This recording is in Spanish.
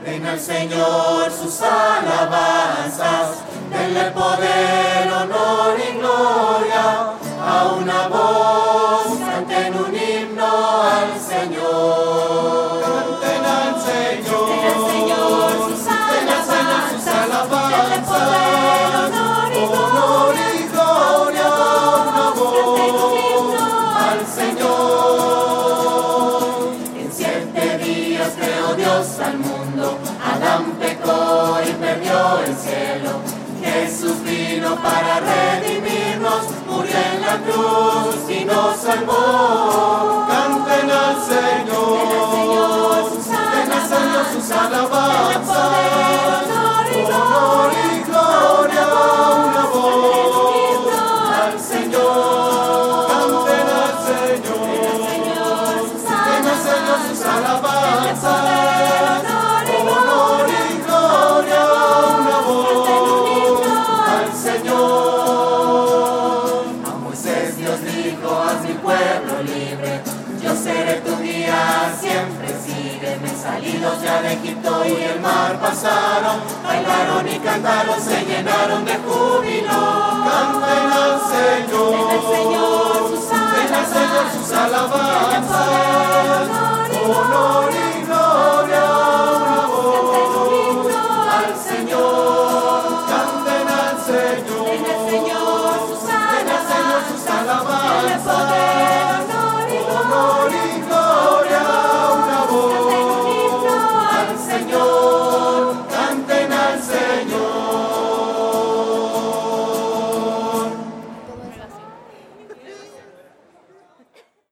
Den al Señor sus alabanzas, denle poder, honor y gloria. A una voz canten un himno al Señor. Canten al Señor, Den al Señor sus alabanzas, denle poder, honor y gloria. una voz al Señor. En 7 días creó Dios al mundo, Adán pecó y perdió el cielo. Jesús vino para redimirnos, murió en la cruz y nos salvó. Canten al Señor, den al Señor sus alabanzas, honor y gloria, una voz al Señor. Canten al Señor, den al Señor sus alabanzas, honor y gloria, una voz al Señor. A Moisés Dios dijo, haz mi pueblo libre, yo seré tu guía, siempre sígueme. Salidos ya de Egipto y el mar pasaron, bailaron y cantaron, se llenaron de júbilo. Canten al Señor, Den al Señor sus den al Señor sus alabanzas,